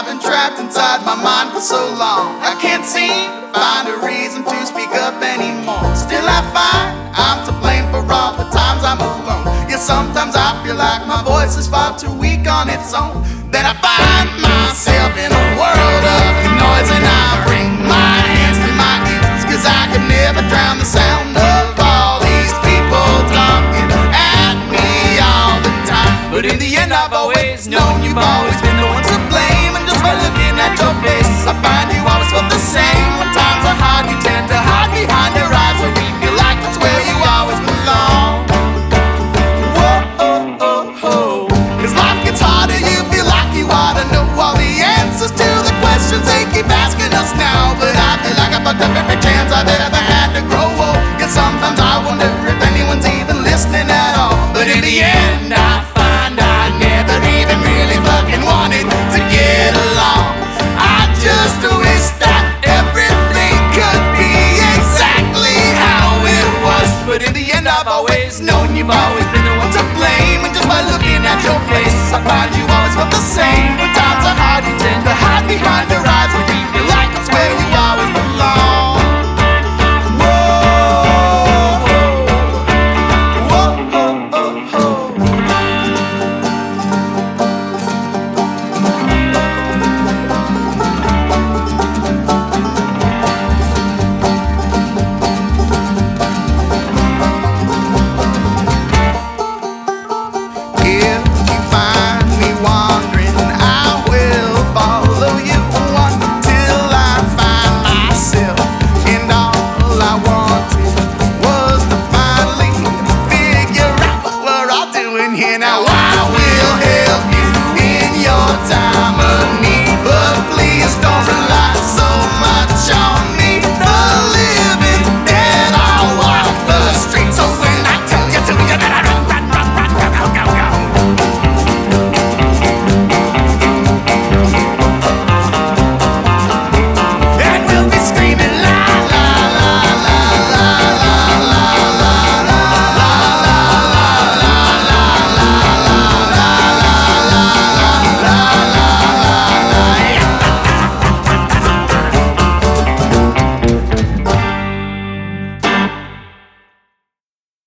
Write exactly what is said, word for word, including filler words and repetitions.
I've been trapped inside my mind for so long. I can't seem to find a reason to speak up anymore. Still I find I'm to blame for all the times I'm alone. Yeah, sometimes I feel like my voice is far too weak on its own. Then I find myself in a world of noise, and I bring my hands to my ears, cause I could never drown the sound of all these people talking at me all the time. But in the end I've always known you've always been the one to blame, and just by looking at your face I find you always felt the same. When times are hard you tend to hide behind your eyes, where we feel like that's where you always belong. Whoa, oh, oh, oh. As life gets harder you feel like you ought to know all the answers to the questions they keep asking us now. But I feel like I fucked up every chance I've ever had to grow old. Cause sometimes I wonder if anyone's even listening at all. But in the end I find I never even really fucking wanted to get along. I just wish that everything could be exactly how it was. But in the end I've always known you've always been the one to blame, and just by looking at your face I find you always felt the same.